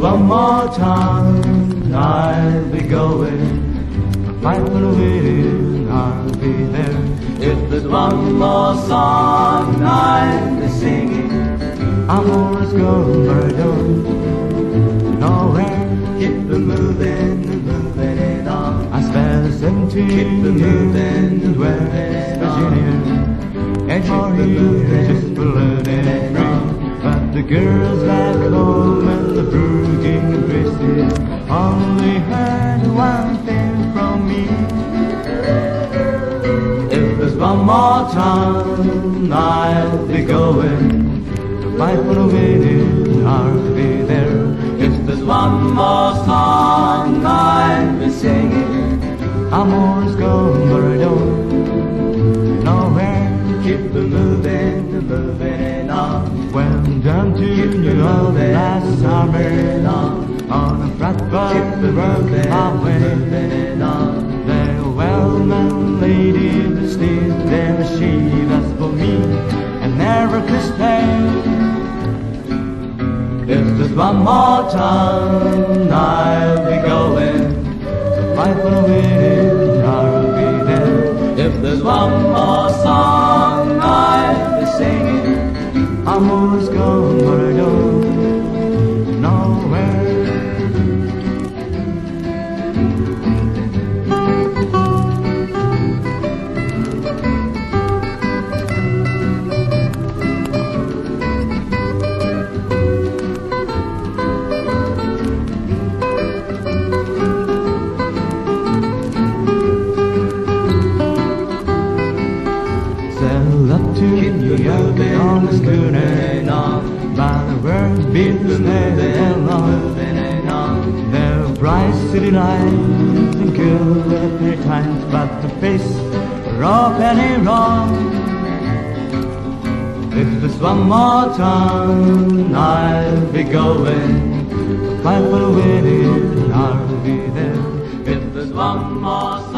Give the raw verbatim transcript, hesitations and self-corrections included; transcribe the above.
one more time, I'll be going. Fight for the win, I'll be there. If there's one more song I'll be singing, I'm always going, but I don't know where. Keep it moving, moving it on. I spent seventeen Keep it moving, years in West Virginia, and for years just for letting it free. But the girls back home and the brooding embraces only heard one thing from me. If there's one more time, I'll be going. To fight for the winning, I'll be there. If there's one more song I'll be singing, I'm always going, but I don't know where. Keep it moving, moving it on. Went down to New Orleans last summer on a flatboat to work my way. The well-known lady that stays there, she was for me and never could stay. If there's one more time, I'll be going. To fight for the winning, I'll be there. If there's one more song I'll be singing, I'm always gone, but I don't know where. Sail up to New York on the schooner, by the world business and long. There bright city lights and cool at three times, but the face rough and wrong. If there's one more time, I'll be going. To fight for the winning, I'll be there. If there's one more